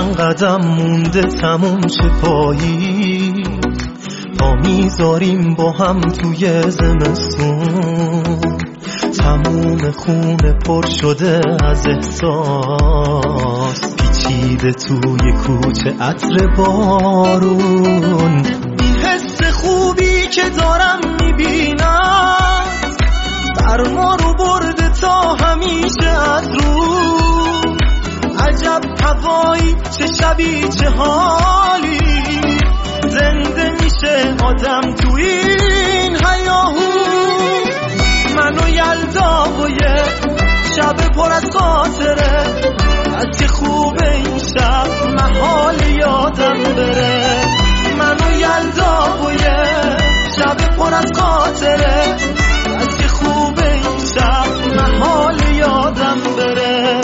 چند قدم مونده تموم شه پایی، پا میذاریم با هم توی زمستون، تموم خونه پر شده از احساس، پیچیده توی کوچه عطر بارون. این حس خوبی که دارم میبینم سرما رو برده تا همیشه از رو، عجب هوایی چه شبی چه حالی، زنده میشه آدم تو این هیاهو. من و یلدا و یه شب پر از خاطره، از که خوبه این شب محال یادم بره. من و یلدا و یه شب پر از خاطره، از که خوبه این شب محال یادم بره.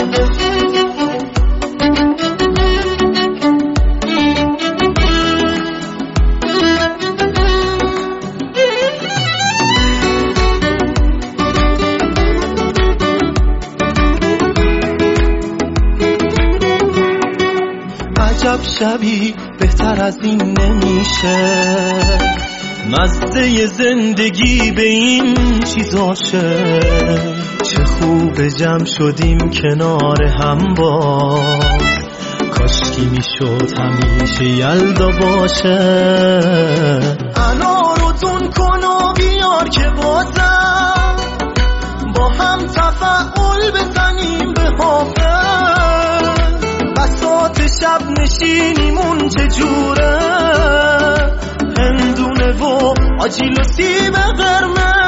عجب شبی بهتر از این نمیشه، مزه زندگی به این چیزاشه. چه خوب جمع شدیم کنار هم باز، کاشکی میشد همیشه یلدا باشه. انارو تون کن و بیار که بازم با هم تفاعل بزنیم به حافظ. بساط شب نشینیمون چجوره، هندونه و آجیل و سیب قرمز.